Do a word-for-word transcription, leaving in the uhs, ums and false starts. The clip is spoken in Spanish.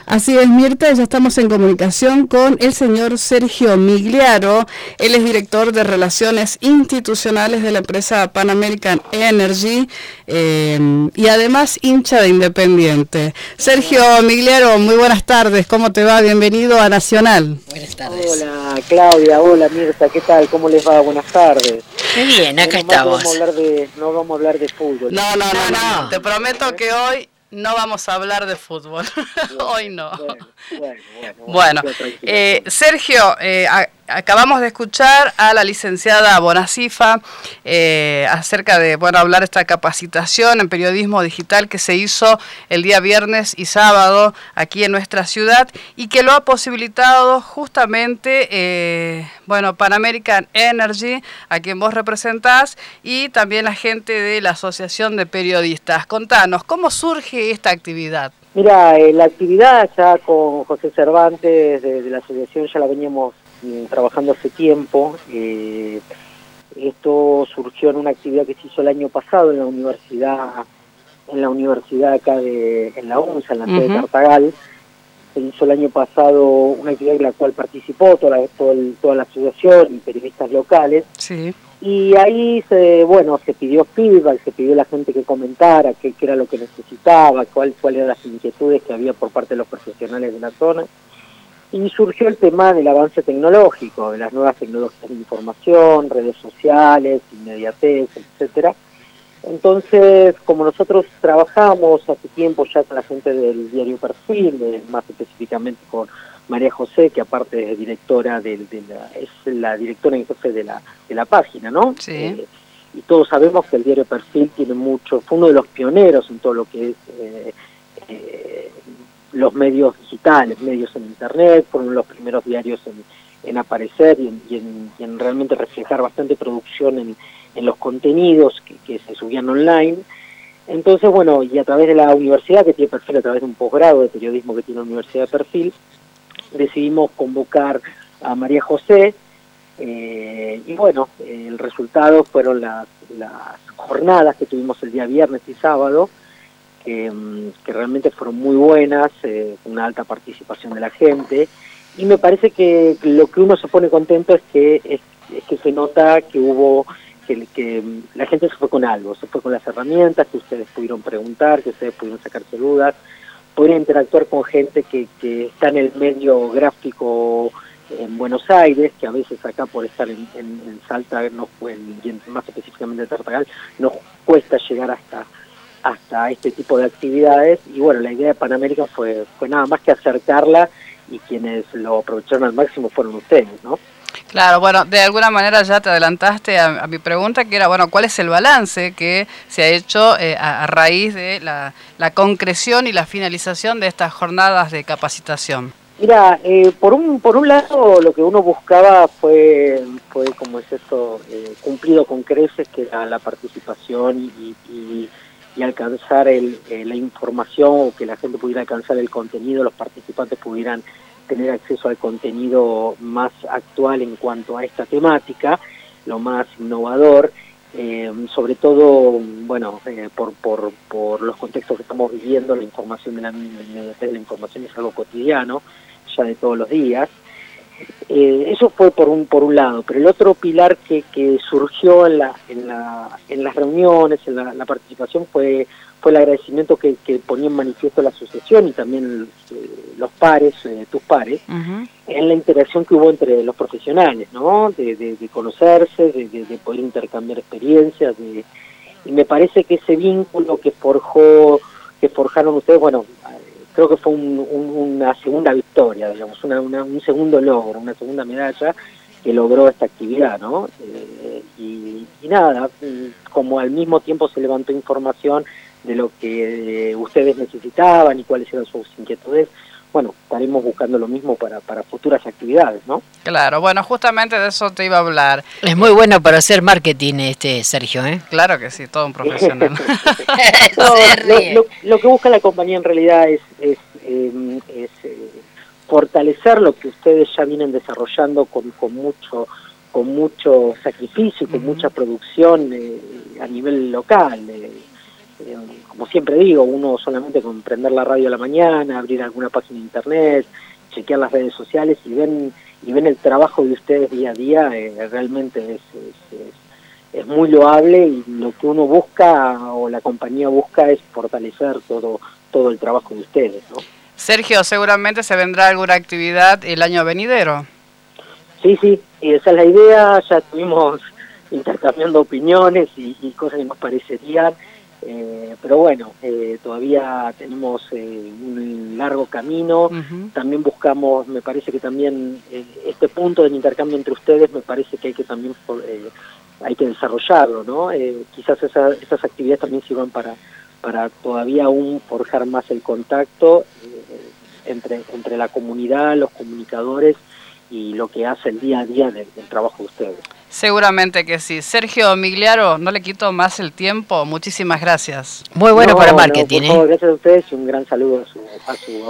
Así es, Mirta, ya estamos en comunicación con el señor Sergio Migliaro. Él es director de Relaciones Institucionales de la empresa Pan American Energy eh, y además hincha de Independiente. Sergio Migliaro, muy buenas tardes, ¿cómo te va? Bienvenido a Nacional. Buenas tardes. Hola Claudia, hola Mirta, ¿qué tal? ¿Cómo les va? Buenas tardes. Muy bien, acá no, estamos. No vamos a hablar de, no vamos a hablar de fútbol. No, no, no, no, no. te prometo que hoy no vamos a hablar de fútbol. Bueno, hoy no. Bueno, bueno, bueno. Bueno, eh, Sergio, eh, a, acabamos de escuchar a la licenciada Bonacifa eh, acerca de, bueno, hablar de esta capacitación en periodismo digital que se hizo el día viernes y sábado aquí en nuestra ciudad y que lo ha posibilitado justamente, eh, bueno, Pan American Energy, a quien vos representás, y también la gente de la Asociación de Periodistas. Contanos, ¿cómo surge esta actividad? Mira, eh, la actividad ya con José Cervantes de, de la asociación ya la veníamos eh, trabajando hace tiempo. Eh, esto surgió en una actividad que se hizo el año pasado en la universidad, en la universidad acá de, en la UNSA, en la sede de Tartagal. Se hizo el año pasado una actividad en la cual participó toda, toda, el, toda la asociación y periodistas locales. Sí. Y ahí, se, bueno, se pidió feedback, se pidió a la gente que comentara qué, qué era lo que necesitaba, cuáles cuál eran las inquietudes que había por parte de los profesionales de la zona. Y surgió el tema del avance tecnológico, de las nuevas tecnologías de información, redes sociales, inmediatez, etcétera. Entonces, como nosotros trabajamos hace tiempo ya con la gente del diario Perfil, de, más específicamente con María José, que aparte es directora de, de la, es la directora en jefe de la, de la página, ¿no? Sí. Eh, y todos sabemos que el diario Perfil tiene mucho, fue uno de los pioneros en todo lo que es eh, eh, los medios digitales, medios en internet, fueron los primeros diarios en, en aparecer y en, y, en, y en realmente reflejar bastante producción en, en los contenidos que, que se subían online. Entonces, bueno, y a través de la universidad, que tiene Perfil, a través de un posgrado de periodismo que tiene la Universidad de Perfil, decidimos convocar a María José, eh, y bueno, eh, el resultado fueron las, las jornadas que tuvimos el día viernes y sábado, que, que realmente fueron muy buenas, eh, una alta participación de la gente, y me parece que lo que uno se pone contento es que, es, es que se nota que hubo, que, que la gente se fue con algo, se fue con las herramientas, que ustedes pudieron preguntar, que ustedes pudieron sacarse dudas, poder interactuar con gente que, que está en el medio gráfico en Buenos Aires, que a veces acá por estar en, en, en Salta, no, en, y en, más específicamente en Tartagal, nos cuesta llegar hasta hasta este tipo de actividades. Y bueno, la idea de Pan American fue, fue nada más que acercarla, y quienes lo aprovecharon al máximo fueron ustedes, ¿no? Claro, bueno, de alguna manera ya te adelantaste a, a mi pregunta, que era, bueno, ¿cuál es el balance que se ha hecho eh, a, a raíz de la, la concreción y la finalización de estas jornadas de capacitación? Mira, eh, por un por un lado lo que uno buscaba fue, fue como es esto, eh, cumplido con creces, que era la participación y, y, y alcanzar el, eh, la información, o que la gente pudiera alcanzar el contenido, los participantes pudieran tener acceso al contenido más actual en cuanto a esta temática, lo más innovador, eh, sobre todo, bueno, eh, por, por, por los contextos que estamos viviendo, la información de la, de la información es algo cotidiano, ya de todos los días. Eh, eso fue por un por un lado, pero el otro pilar que, que surgió en la en la en las reuniones, en la, la participación, fue fue el agradecimiento que, que ponía en manifiesto la asociación y también eh, los pares, eh, tus pares, uh-huh. en la interacción que hubo entre los profesionales, ¿no? De, de, de conocerse, de, de, de poder intercambiar experiencias, de, y me parece que ese vínculo que forjó, que forjaron ustedes, bueno, creo que fue un, un, una segunda victoria, digamos, una, una, un segundo logro, una segunda medalla que logró esta actividad, ¿no? Eh, y, y nada, como al mismo tiempo se levantó información de lo que eh, ustedes necesitaban y cuáles eran sus inquietudes, bueno, estaremos buscando lo mismo para, para futuras actividades, ¿no? Claro, bueno, justamente de eso te iba a hablar. Es muy bueno para hacer marketing este Sergio, ¿eh? Claro que sí, todo un profesional. No, lo, lo, lo que busca la compañía en realidad es, es, eh, es eh, fortalecer lo que ustedes ya vienen desarrollando con, con mucho con mucho sacrificio y con uh-huh. mucha producción eh, a nivel local. Eh, eh, como siempre digo, uno solamente con prender la radio a la mañana, abrir alguna página de internet, chequear las redes sociales y ven y ven el trabajo de ustedes día a día, eh, realmente es, es, es, es muy loable, y lo que uno busca o la compañía busca es fortalecer todo, todo el trabajo de ustedes, ¿no? Sergio, seguramente se vendrá alguna actividad el año venidero. Sí, sí, y esa es la idea. Ya estuvimos intercambiando opiniones y, y cosas que nos parecerían, eh, pero bueno, eh, todavía tenemos eh, un largo camino. Uh-huh. También buscamos, me parece que también eh, este punto del intercambio entre ustedes, me parece que hay que también eh, hay que desarrollarlo, ¿no? Eh, quizás esa, esas actividades también sirvan para, para todavía aún forjar más el contacto eh, entre, entre la comunidad, los comunicadores, y lo que hace el día a día del, del trabajo de ustedes. Seguramente que sí. Sergio Migliaro, no le quito más el tiempo. Muchísimas gracias. Muy bueno no, para marketing. No, por favor, gracias a ustedes y un gran saludo a su, a su